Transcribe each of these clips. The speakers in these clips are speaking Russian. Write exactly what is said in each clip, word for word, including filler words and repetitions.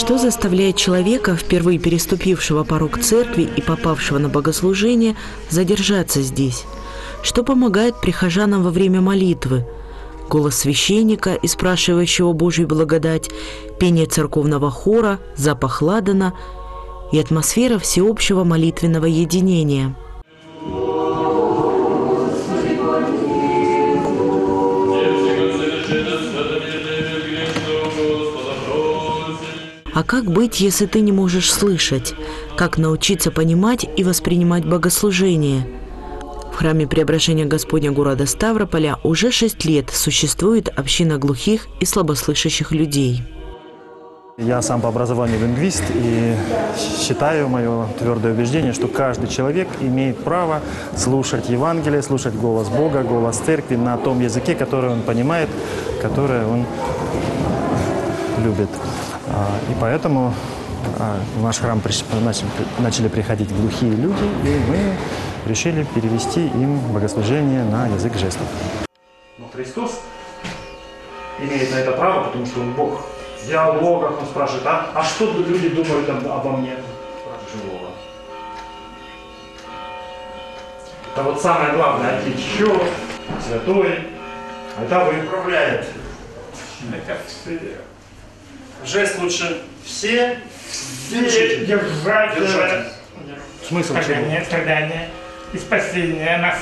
Что заставляет человека, впервые переступившего порог церкви и попавшего на богослужение, задержаться здесь? Что помогает прихожанам во время молитвы? Голос священника, испрашивающего Божью благодать, пение церковного хора, запах ладана и атмосфера всеобщего молитвенного единения. А как быть, если ты не можешь слышать? Как научиться понимать и воспринимать богослужение? В храме Преображения Господня города Ставрополя уже шесть лет существует община глухих и слабослышащих людей. Я сам по образованию лингвист и считаю, мое твердое убеждение, что каждый человек имеет право слушать Евангелие, слушать голос Бога, голос церкви на том языке, который он понимает, который он любит. И поэтому в наш храм начали приходить глухие люди, и мы решили перевести им богослужение на язык жестов. Но Христос имеет на это право, потому что Он Бог. В диалогах Он спрашивает, а, а что люди думают обо мне? Спрашивает Бога. Это вот самое главное отличие, святой, это Вы управляет. Жест лучше все держать, держать. Смысл страдания, страдания и спасение нас.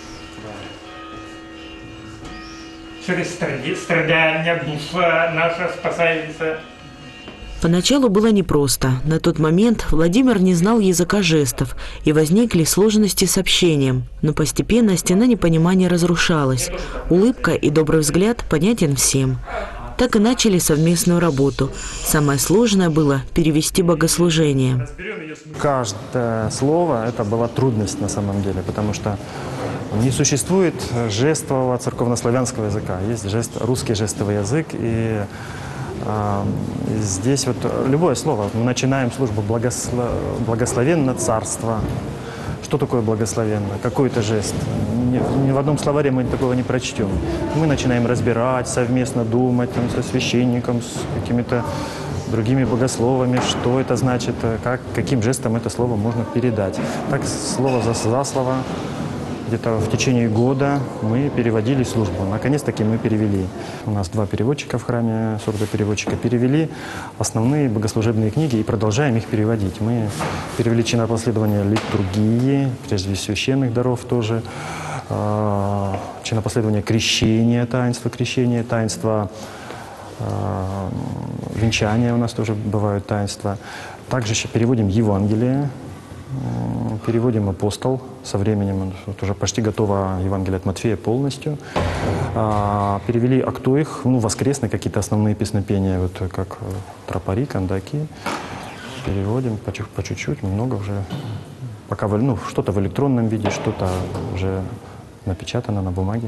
Через страдания душа наша спасается. Поначалу было непросто. На тот момент Владимир не знал языка жестов, и возникли сложности с общением. Но постепенно стена непонимания разрушалась. Улыбка и добрый взгляд понятен всем. Так и начали совместную работу. Самое сложное было перевести богослужение. Каждое слово – это была трудность на самом деле, потому что не существует жестового церковнославянского языка. Есть жест, русский жестовый язык, и э, здесь вот любое слово. Мы начинаем службу благослов... «Благословенно царство». Что такое благословенно? Какой это жест? Ни, ни в одном словаре мы такого не прочтем. Мы начинаем разбирать, совместно думать там, со священником, с какими-то другими богословами, что это значит, как, каким жестом это слово можно передать. Так слово за, за слово. Где-то в течение года мы переводили службу. Наконец-таки мы перевели. У нас два переводчика в храме, сурдопереводчика, перевели основные богослужебные книги и продолжаем их переводить. Мы перевели чинопоследование литургии, прежде священных даров тоже, чинопоследование крещения, таинства крещения, таинства венчания у нас тоже бывают таинства. Также еще переводим Евангелие. Переводим «Апостол». Со временем вот уже почти готово Евангелие от Матфея полностью. А, перевели «Актуих», ну, воскресные какие-то основные песнопения, вот как тропари, кандаки. Переводим по чуть-чуть, много уже. Пока ну, что-то в электронном виде, что-то уже напечатано на бумаге.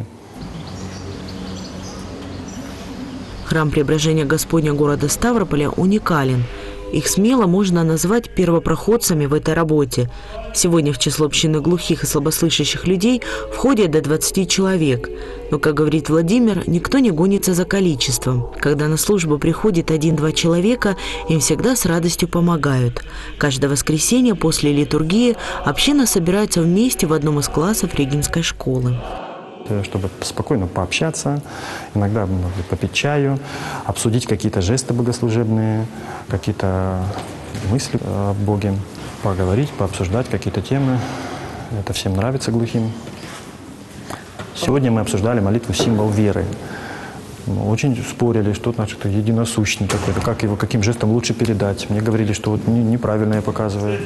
Храм Преображения Господня города Ставрополя уникален. Их смело можно назвать первопроходцами в этой работе. Сегодня в число общины глухих и слабослышащих людей входит до двадцати человек. Но, как говорит Владимир, никто не гонится за количеством. Когда на службу приходит один-два человека, им всегда с радостью помогают. Каждое воскресенье после литургии община собирается вместе в одном из классов Регинской школы. Чтобы спокойно пообщаться, иногда попить чаю, обсудить какие-то жесты богослужебные, какие-то мысли о Боге, поговорить, пообсуждать какие-то темы. Это всем нравится глухим. Сегодня мы обсуждали молитву «Символ веры». Мы очень спорили, что значит единосущный какой-то, как его, каким жестом лучше передать. Мне говорили, что вот неправильно я показываю.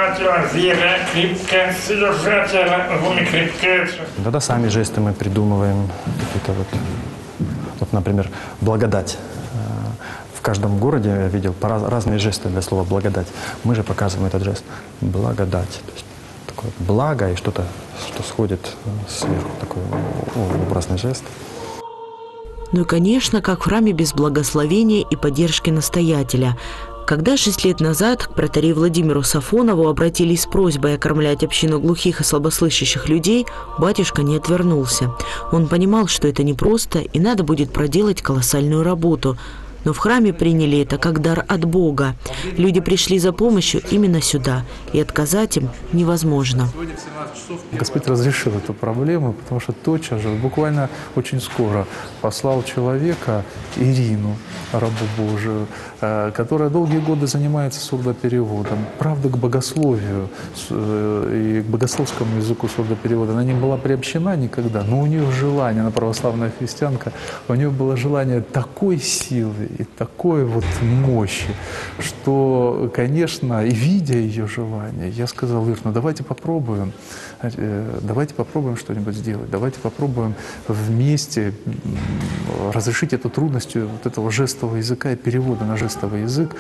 Да-да, сами жесты мы придумываем. Какие-то вот, вот, например, благодать. В каждом городе я видел разные жесты для слова «благодать». Мы же показываем этот жест «благодать». То есть такое благо и что-то, что сходит сверху, такой образный жест. Ну и, конечно, как в храме без благословения и поддержки настоятеля. Когда шесть лет назад к протоиерею Владимиру Сафонову обратились с просьбой окормлять общину глухих и слабослышащих людей, батюшка не отвернулся. Он понимал, что это непросто и надо будет проделать колоссальную работу. Но в храме приняли это как дар от Бога. Люди пришли за помощью именно сюда, и отказать им невозможно. Господь разрешил эту проблему, потому что тотчас же, буквально очень скоро, послал человека, Ирину, рабу Божию, которая долгие годы занимается сурдопереводом. Правда, к богословию и к богословскому языку сурдоперевода она не была приобщена никогда, но у нее желание, она православная христианка, у нее было желание такой силы и такой вот мощи, что, конечно, и видя ее желание, я сказал: Ир, ну давайте попробуем, давайте попробуем что-нибудь сделать, давайте попробуем вместе разрешить эту трудность вот этого жестового языка и перевода на жестовый язык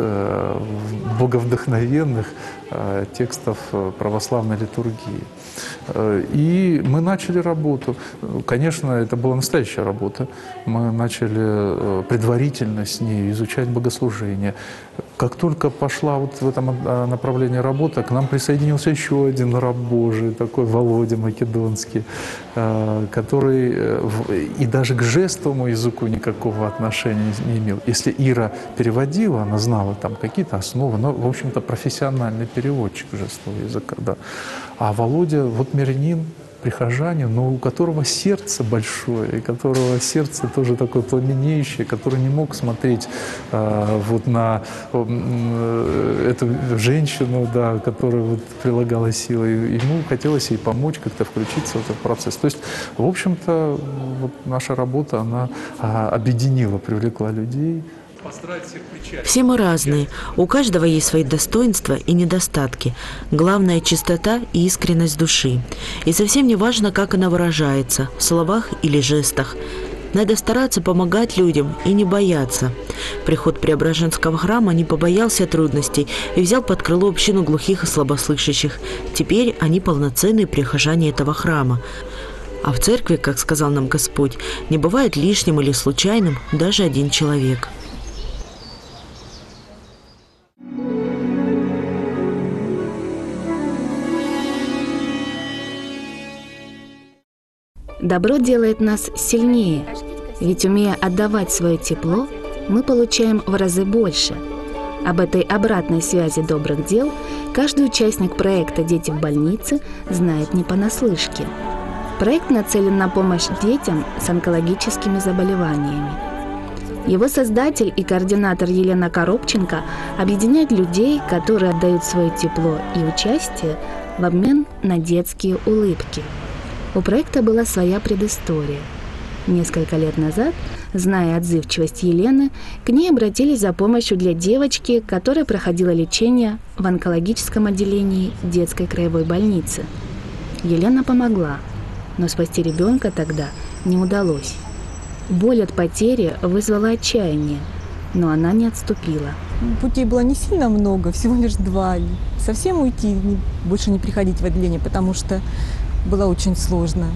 боговдохновенных текстов православной литургии. И мы начали работу. Конечно, это была настоящая работа. Мы начали предварительно с ней изучать богослужение. Как только пошла вот в этом направлении работа, к нам присоединился еще один раб Божий, такой Володя Македонский, который и даже к жестовому языку никакого отношения не имел. Если Ира переводила, она знала там какие-то основы, но, в общем-то, профессиональный переводчик жестового языка, да. А Володя, вот мирянин, прихожанин, но у которого сердце большое, и которого сердце тоже такое пламенеющее, который не мог смотреть э, вот на э, эту женщину, да, которая вот прилагала силы. Ему хотелось ей помочь как-то включиться в этот процесс. То есть, в общем-то, вот наша работа, она а, объединила, привлекла людей. Все мы разные, у каждого есть свои достоинства и недостатки. Главное – чистота и искренность души. И совсем не важно, как она выражается – в словах или жестах. Надо стараться помогать людям и не бояться. Приход Преображенского храма не побоялся трудностей и взял под крыло общину глухих и слабослышащих. Теперь они полноценные прихожане этого храма. А в церкви, как сказал нам Господь, не бывает лишним или случайным даже один человек. Добро делает нас сильнее, ведь, умея отдавать свое тепло, мы получаем в разы больше. Об этой обратной связи добрых дел каждый участник проекта «Дети в больнице» знает не понаслышке. Проект нацелен на помощь детям с онкологическими заболеваниями. Его создатель и координатор Елена Коробченко объединяет людей, которые отдают свое тепло и участие в обмен на детские улыбки. У проекта была своя предыстория. Несколько лет назад, зная отзывчивость Елены, к ней обратились за помощью для девочки, которая проходила лечение в онкологическом отделении детской краевой больницы. Елена помогла, но спасти ребенка тогда не удалось. Боль от потери вызвала отчаяние, но она не отступила. Путей было не сильно много, всего лишь два. Совсем уйти, больше не приходить в отделение, потому что было очень сложно.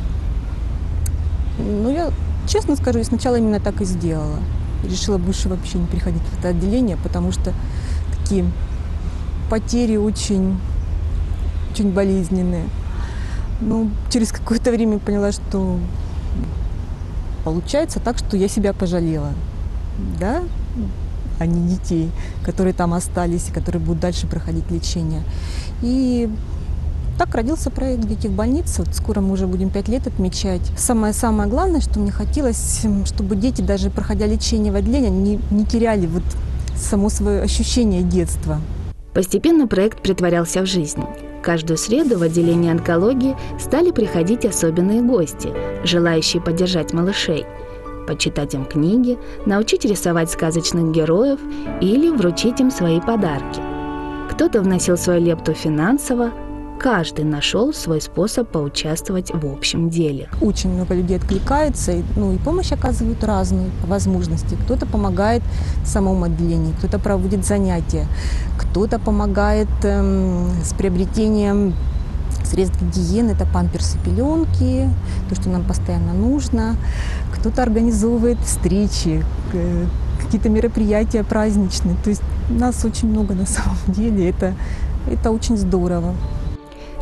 Но я, честно скажу, сначала именно так и сделала. Решила больше вообще не приходить в это отделение, потому что такие потери очень, очень болезненные. Но через какое-то время поняла, что получается так, что я себя пожалела, да, а не детей, которые там остались, которые будут дальше проходить лечение. И так родился проект «Дети в больнице». Вот скоро мы уже будем пять лет отмечать. Самое-самое главное, что мне хотелось, чтобы дети, даже проходя лечение в отделении, не, не теряли вот само свое ощущение детства. Постепенно проект притворялся в жизнь. Каждую среду в отделение онкологии стали приходить особенные гости, желающие поддержать малышей, почитать им книги, научить рисовать сказочных героев или вручить им свои подарки. Кто-то вносил свою лепту финансово, каждый нашел свой способ поучаствовать в общем деле. Очень много людей откликается, и, ну, и помощь оказывают разную по возможности. Кто-то помогает в самом отделении, кто-то проводит занятия, кто-то помогает эм, с приобретением средств гигиены, это памперсы, пеленки, то, что нам постоянно нужно. Кто-то организовывает встречи, какие-то мероприятия праздничные. То есть нас очень много на самом деле, это, это очень здорово.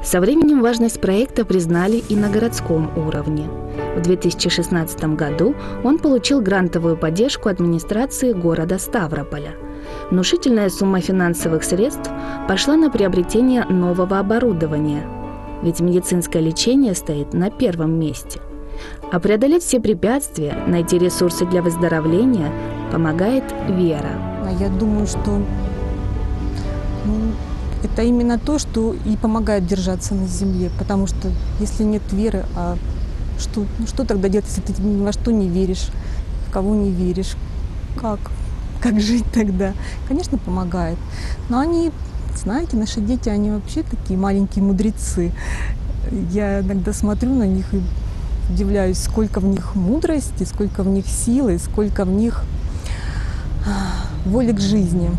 Со временем важность проекта признали и на городском уровне. В две тысячи шестнадцатом году он получил грантовую поддержку администрации города Ставрополя. Внушительная сумма финансовых средств пошла на приобретение нового оборудования, ведь медицинское лечение стоит на первом месте. А преодолеть все препятствия, найти ресурсы для выздоровления помогает вера. Я думаю, что ну, это именно то, что и помогает держаться на земле, потому что если нет веры, а что, ну, что тогда делать, если ты ни во что не веришь, в кого не веришь, как, как жить тогда? Конечно, помогает. Но они, знаете, наши дети, они вообще такие маленькие мудрецы. Я иногда смотрю на них и удивляюсь, сколько в них мудрости, сколько в них силы, сколько в них воли к жизни.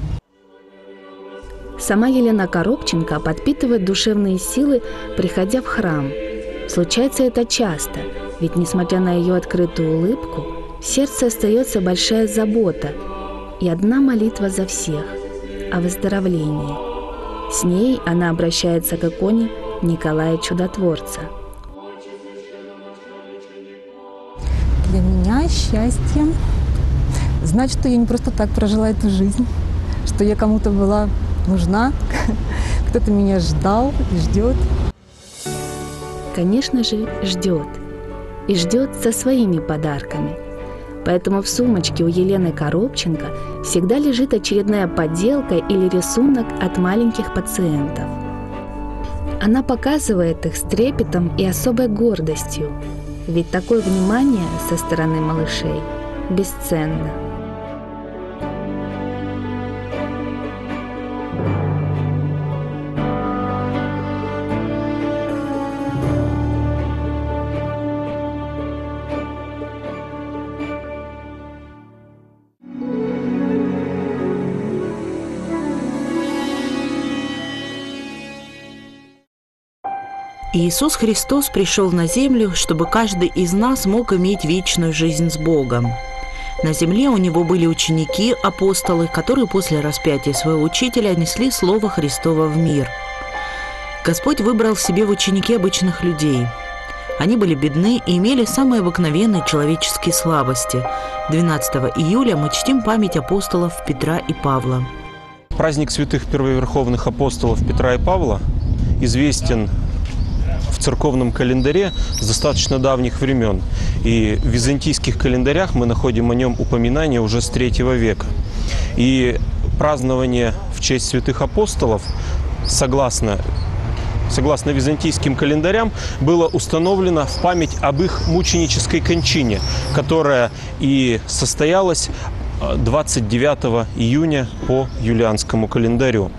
Сама Елена Коробченко подпитывает душевные силы, приходя в храм. Случается это часто, ведь, несмотря на ее открытую улыбку, в сердце остается большая забота и одна молитва за всех – о выздоровлении. С ней она обращается к иконе Николая Чудотворца. Для меня счастье знать, что я не просто так прожила эту жизнь, что я кому-то была нужна, кто-то меня ждал и ждет. Конечно же, ждет. И ждет со своими подарками. Поэтому в сумочке у Елены Коробченко всегда лежит очередная подделка или рисунок от маленьких пациентов. Она показывает их с трепетом и особой гордостью, ведь такое внимание со стороны малышей бесценно. Иисус Христос пришел на землю, чтобы каждый из нас мог иметь вечную жизнь с Богом. На земле у него были ученики, апостолы, которые после распятия своего учителя несли Слово Христово в мир. Господь выбрал себе в ученики обычных людей. Они были бедны и имели самые обыкновенные человеческие слабости. двенадцатого июля мы чтим память апостолов Петра и Павла. Праздник святых первоверховных апостолов Петра и Павла известен в церковном календаре с достаточно давних времен. И в византийских календарях мы находим о нем упоминание уже с третьего века. И празднование в честь святых апостолов, согласно, согласно византийским календарям, было установлено в память об их мученической кончине, которая и состоялась двадцать девятого июня по юлианскому календарю.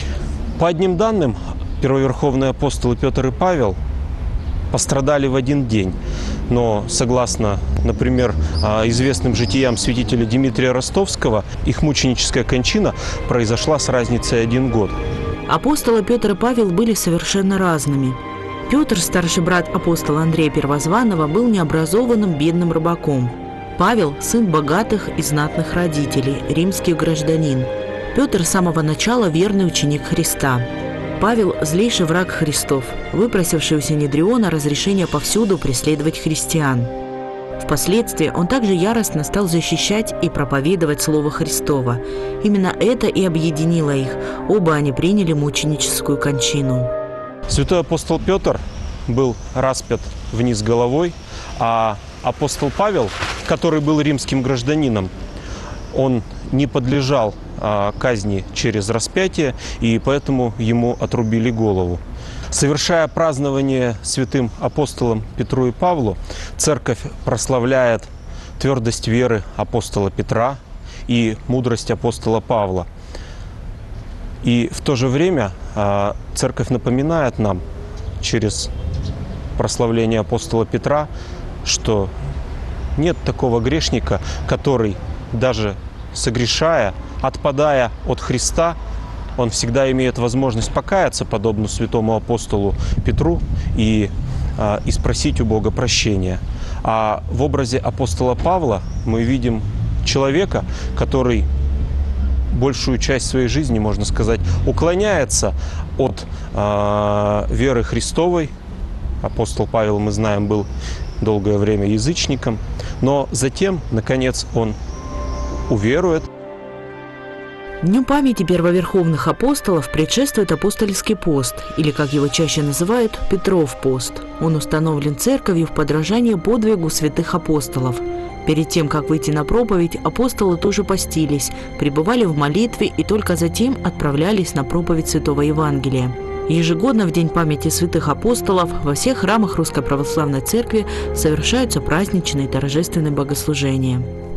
По одним данным, первоверховные апостолы Петр и Павел пострадали в один день. Но, согласно, например, известным житиям святителя Дмитрия Ростовского, их мученическая кончина произошла с разницей один год. Апостолы Петр и Павел были совершенно разными. Петр, старший брат апостола Андрея Первозванного, был необразованным бедным рыбаком. Павел – сын богатых и знатных родителей, римский гражданин. Петр с самого начала верный ученик Христа. Павел – злейший враг Христов, выпросивший у Синедриона разрешение повсюду преследовать христиан. Впоследствии он также яростно стал защищать и проповедовать Слово Христово. Именно это и объединило их. Оба они приняли мученическую кончину. Святой апостол Петр был распят вниз головой, а апостол Павел, который был римским гражданином, он не подлежал казни через распятие, и поэтому ему отрубили голову. Совершая празднование святым апостолам Петру и Павлу, церковь прославляет твердость веры апостола Петра и мудрость апостола Павла. И в то же время церковь напоминает нам через прославление апостола Петра, что нет такого грешника, который, даже согрешая, отпадая от Христа, он всегда имеет возможность покаяться, подобно святому апостолу Петру, и, а, и спросить у Бога прощения. А в образе апостола Павла мы видим человека, который большую часть своей жизни, можно сказать, уклоняется от э, веры Христовой. Апостол Павел, мы знаем, был долгое время язычником, но затем, наконец, он уверует. Дню памяти первоверховных апостолов предшествует апостольский пост, или, как его чаще называют, Петров пост. Он установлен церковью в подражание подвигу святых апостолов. Перед тем, как выйти на проповедь, апостолы тоже постились, пребывали в молитве и только затем отправлялись на проповедь Святого Евангелия. Ежегодно в День памяти святых апостолов во всех храмах Русской Православной Церкви совершаются праздничные торжественные богослужения.